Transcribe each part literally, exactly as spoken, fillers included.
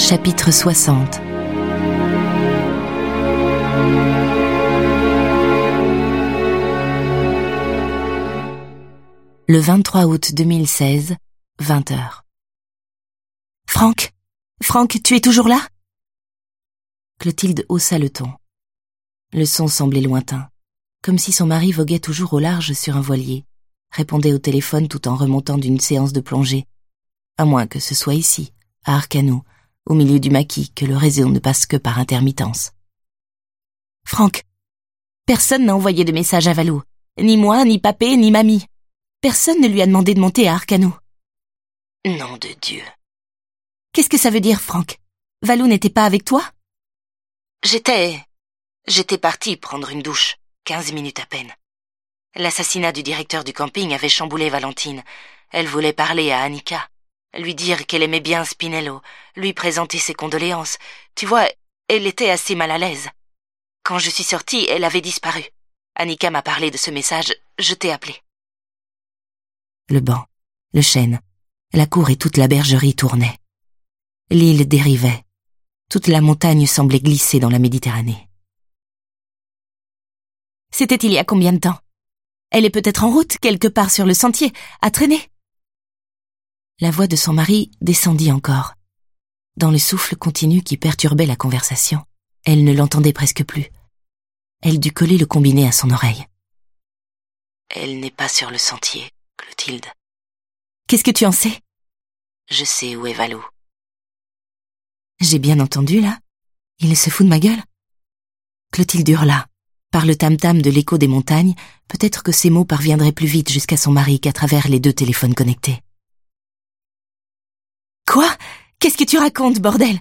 Chapitre soixante. Le vingt-trois août deux mille seize, vingt heures. Franck, Franck, tu es toujours là? Clotilde haussa le ton. Le son semblait lointain, comme si son mari voguait toujours au large sur un voilier, répondait au téléphone tout en remontant d'une séance de plongée, à moins que ce soit ici, à Arcanou, au milieu du maquis, que le réseau ne passe que par intermittence. Franck, personne n'a envoyé de message à Valou, ni moi, ni papé, ni mamie. Personne ne lui a demandé de monter à Arcanou. Nom de Dieu. Qu'est-ce que ça veut dire, Franck? Valou n'était pas avec toi? J'étais... J'étais partie prendre une douche, quinze minutes à peine. L'assassinat du directeur du camping avait chamboulé Valentine. Elle voulait parler à Annika, lui dire qu'elle aimait bien Spinello, lui présenter ses condoléances. Tu vois, elle était assez mal à l'aise. Quand je suis sortie, elle avait disparu. Annika m'a parlé de ce message, je t'ai appelé. Le banc, le chêne, la cour et toute la bergerie tournaient. L'île dérivait. Toute la montagne semblait glisser dans la Méditerranée. C'était il y a combien de temps? Elle est peut-être en route, quelque part sur le sentier, à traîner. La voix de son mari descendit encore. Dans le souffle continu qui perturbait la conversation, elle ne l'entendait presque plus. Elle dut coller le combiné à son oreille. Elle n'est pas sur le sentier, Clotilde. Qu'est-ce que tu en sais? Je sais où est Valou. J'ai bien entendu, là? Il se fout de ma gueule? Clotilde hurla. Par le tam-tam de l'écho des montagnes, peut-être que ces mots parviendraient plus vite jusqu'à son mari qu'à travers les deux téléphones connectés. Quoi? Qu'est-ce que tu racontes, bordel?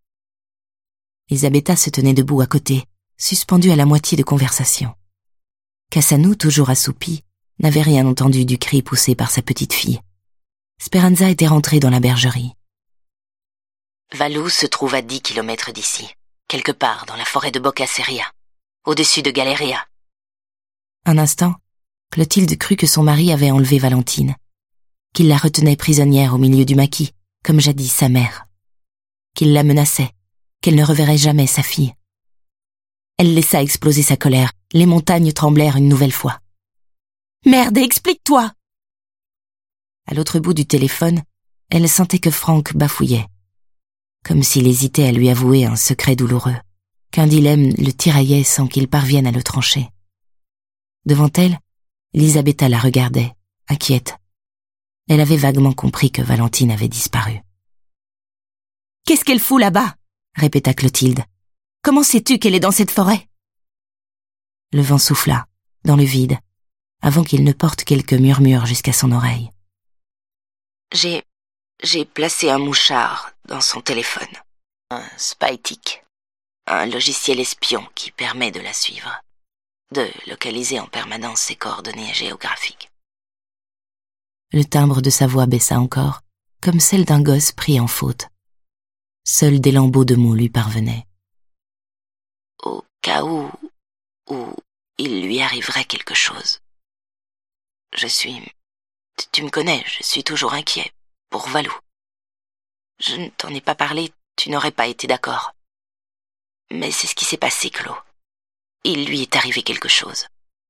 Elisabetta se tenait debout à côté, suspendue à la moitié de conversation. Cassanou, toujours assoupi, n'avait rien entendu du cri poussé par sa petite fille. Speranza était rentrée dans la bergerie. Valou se trouve à dix kilomètres d'ici, quelque part dans la forêt de Boccaceria, au-dessus de Galeria. Un instant, Clotilde crut que son mari avait enlevé Valentine, qu'il la retenait prisonnière au milieu du maquis, comme jadis sa mère, qu'il la menaçait, qu'elle ne reverrait jamais sa fille. Elle laissa exploser sa colère, les montagnes tremblèrent une nouvelle fois. « Merde, explique-toi !» À l'autre bout du téléphone, elle sentait que Franck bafouillait, comme s'il hésitait à lui avouer un secret douloureux, qu'un dilemme le tiraillait sans qu'il parvienne à le trancher. Devant elle, Elisabetta la regardait, inquiète. Elle avait vaguement compris que Valentine avait disparu. « Qu'est-ce qu'elle fout là-bas ?» répéta Clotilde. « Comment sais-tu qu'elle est dans cette forêt ?» Le vent souffla, dans le vide, avant qu'il ne porte quelques murmures jusqu'à son oreille. J'ai... j'ai placé un mouchard dans son téléphone. Un Spytic. Un logiciel espion qui permet de la suivre. De localiser en permanence ses coordonnées géographiques. Le timbre de sa voix baissa encore, comme celle d'un gosse pris en faute. Seuls des lambeaux de mots lui parvenaient. Au cas où... où il lui arriverait quelque chose. Je suis... Tu me connais, je suis toujours inquiet, pour Valou. Je ne t'en ai pas parlé, tu n'aurais pas été d'accord. Mais c'est ce qui s'est passé, Clo. Il lui est arrivé quelque chose.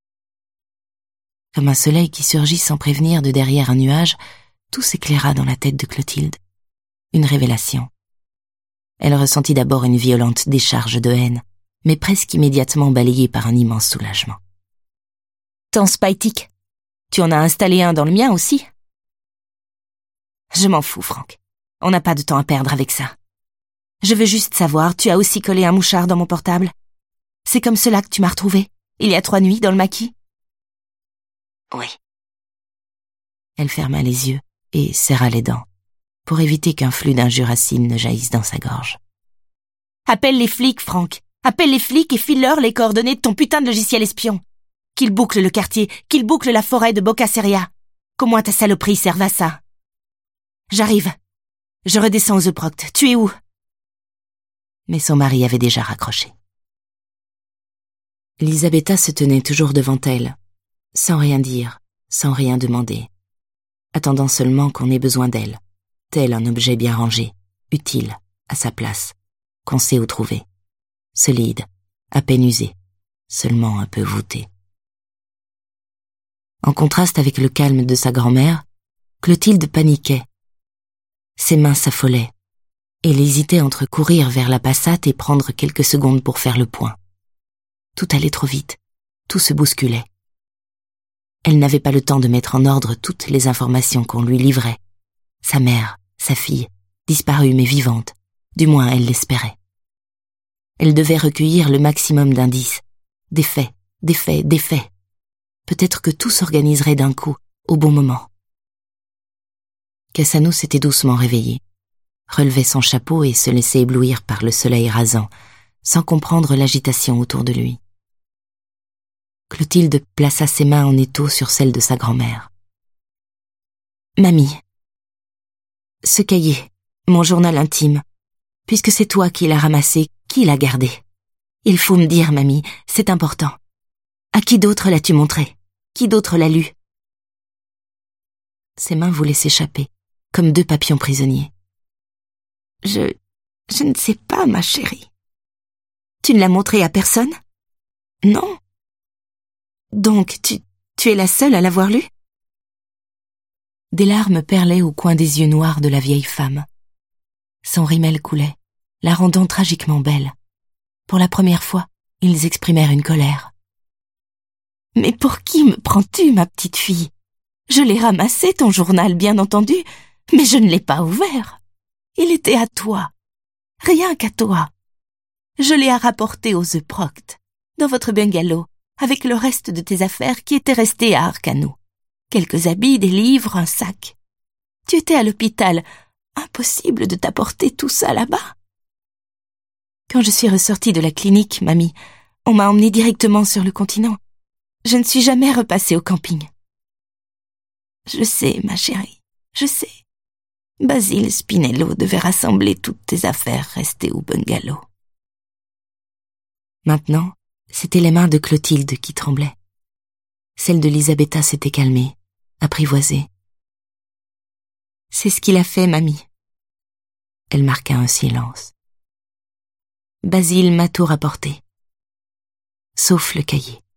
Comme un soleil qui surgit sans prévenir de derrière un nuage, tout s'éclaira dans la tête de Clotilde. Une révélation. Elle ressentit d'abord une violente décharge de haine, mais presque immédiatement balayée par un immense soulagement. « Ton Spytic, tu en as installé un dans le mien aussi ?» Je m'en fous, Franck. On n'a pas de temps à perdre avec ça. Je veux juste savoir, tu as aussi collé un mouchard dans mon portable? C'est comme cela que tu m'as retrouvée, il y a trois nuits, dans le maquis? Oui. Elle ferma les yeux et serra les dents, pour éviter qu'un flux d'injures acides ne jaillisse dans sa gorge. Appelle les flics, Franck. Appelle les flics et file-leur les coordonnées de ton putain de logiciel espion. Qu'ils bouclent le quartier, qu'ils bouclent la forêt de Boccaceria. Qu'au moins ta saloperie serve à ça. J'arrive. Je redescends aux Euproctes. Tu es où? Mais son mari avait déjà raccroché. Elisabetta se tenait toujours devant elle, sans rien dire, sans rien demander, attendant seulement qu'on ait besoin d'elle, tel un objet bien rangé, utile, à sa place, qu'on sait où trouver. Solide, à peine usé, seulement un peu voûté. En contraste avec le calme de sa grand-mère, Clotilde paniquait. Ses mains s'affolaient. Elle hésitait entre courir vers la passate et prendre quelques secondes pour faire le point. Tout allait trop vite, tout se bousculait. Elle n'avait pas le temps de mettre en ordre toutes les informations qu'on lui livrait. Sa mère, sa fille, disparue mais vivante, du moins elle l'espérait. Elle devait recueillir le maximum d'indices, des faits, des faits, des faits. Peut-être que tout s'organiserait d'un coup, au bon moment. Cassano s'était doucement réveillé, relevait son chapeau et se laissait éblouir par le soleil rasant, sans comprendre l'agitation autour de lui. Clotilde plaça ses mains en étau sur celles de sa grand-mère. « Mamie, ce cahier, mon journal intime, puisque c'est toi qui l'as ramassé, qui l'a gardé? Il faut me dire, mamie, c'est important. À qui d'autre l'as-tu montré? Qui d'autre l'a lu ?» Ses mains voulaient s'échapper, comme deux papillons prisonniers. « Je... je ne sais pas, ma chérie. »« Tu ne l'as montré à personne? »« Non. »« Donc, tu... tu es la seule à l'avoir lu ?» Des larmes perlaient au coin des yeux noirs de la vieille femme. Son rimel coulait, la rendant tragiquement belle. Pour la première fois, ils exprimèrent une colère. « Mais pour qui me prends-tu, ma petite fille? Je l'ai ramassé, ton journal, bien entendu, mais je ne l'ai pas ouvert. Il était à toi, rien qu'à toi. Je l'ai rapporté aux œufs Procte, dans votre bungalow, avec le reste de tes affaires qui étaient restées à Arkano. Quelques habits, des livres, un sac. Tu étais à l'hôpital, impossible de t'apporter tout ça là-bas. Quand je suis ressortie de la clinique, mamie, on m'a emmenée directement sur le continent. Je ne suis jamais repassée au camping. Je sais, ma chérie, je sais. Basile Spinello devait rassembler toutes tes affaires restées au bungalow. Maintenant, c'étaient les mains de Clotilde qui tremblaient. Celle de Lisabetta s'était calmée, apprivoisée. C'est ce qu'il a fait, mamie. Elle marqua un silence. Basile m'a tout rapporté, sauf le cahier.